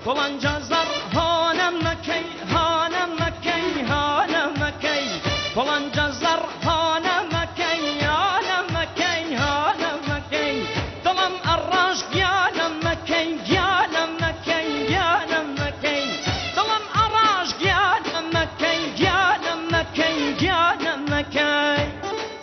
فلانجا زر هانم مکی هانم مکی هانم مکی فلانجا زر هانم مکی هانم مکی هانم مکی دلم اراش گیانم مکی گیانم مکی گیانم مکی دلم اراش گیانم مکی گیانم مکی گیانم مکی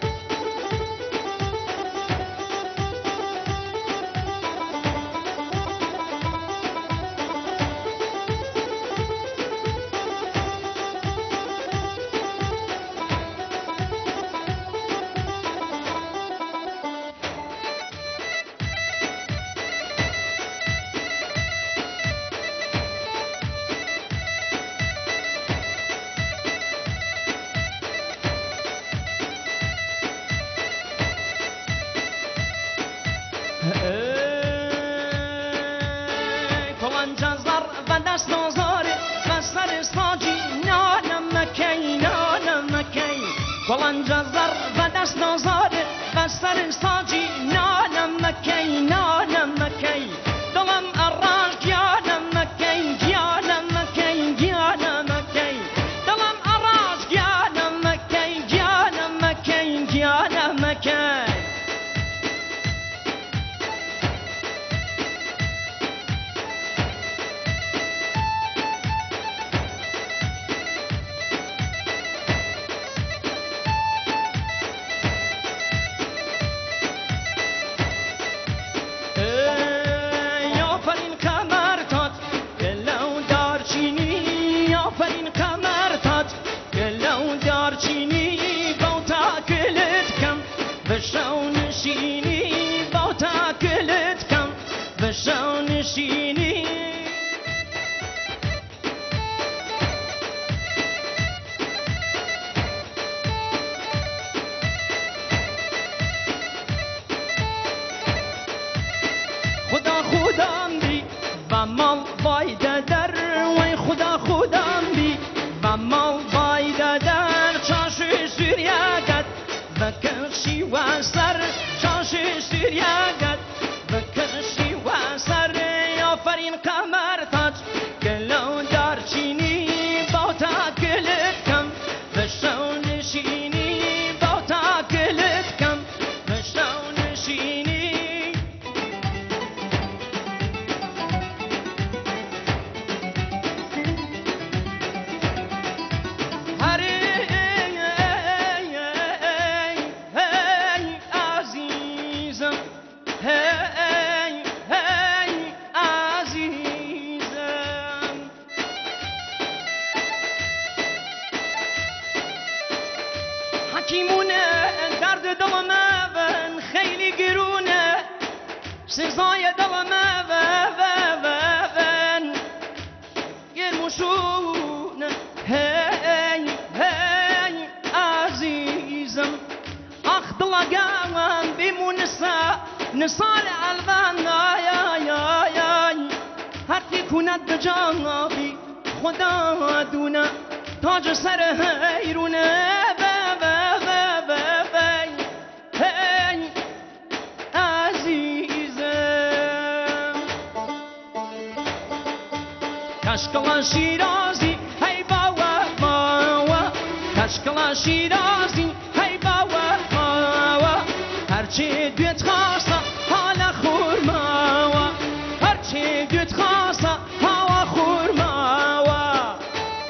فلانجا زر و دست آزاره و سر ساجی نانم مکی نانم مکی فلانجا زر و دست آزاره و سر ساجی نانم مکی نانم مکی دلم اراش گیانم مکی گیانم مکی گیانم مکی دلم اراش گیانم مکی گیانم مکی گیانم مکی بشونشینی با تاکلت کم بشونشینی خدا خودم بی و مال باید در وی خدا خودم بی و مال باید در چاشی سوریاگت بکشی و سر چاشی سوریاگت بکشی و سر آفرین قمر تاج گلو دارچینی با تاکلت کم بشونشینی با تاکلت کم بشونشینی حکیمونه درد دلمه ون خیلی گرونه سزای دلمه ون گرموشونه هی هی عزیزم آخ دلگم بیمون نسال البن آی آی آی آی هر کی کند به جانبی خدا دونه تاج سر حیرونه کشکلا شیرازی هی باوا باوا کشکلا شیرازی هی باوا باوا هرچی دوت خواستا حالا خورماوا هرچی دوت خواستا حالا خورماوا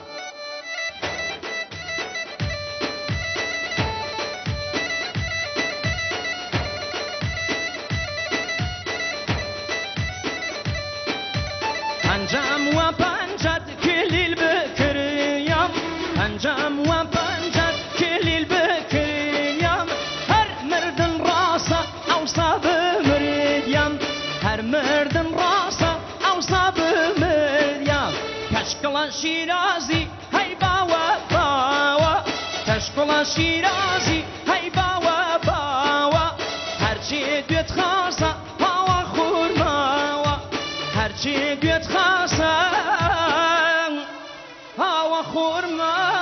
پنجم و پنجت کلیل بکریم پنجم و پنجت کلیل بکریم هر مردن راسا اوصاب مردیم هر مردن راسا اوصاب مردیم کشکلا شیرازی هی باوا باوا کشکلا شیرازی هی باوا باوا هرچی دوت خواستا هوا خورماوا هرچی دوت خواستا هوا خورما